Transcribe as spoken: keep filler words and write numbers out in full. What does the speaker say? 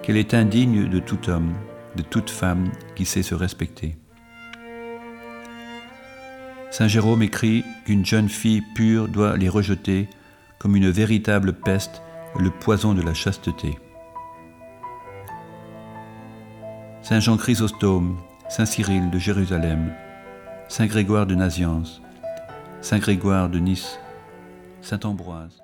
qu'elle est indigne de tout homme, de toute femme qui sait se respecter. Saint Jérôme écrit qu'une jeune fille pure doit les rejeter comme une véritable peste, le poison de la chasteté. Saint Jean Chrysostome, Saint Cyril de Jérusalem, Saint Grégoire de Nazianze, Saint Grégoire de Nice, Saint Ambroise.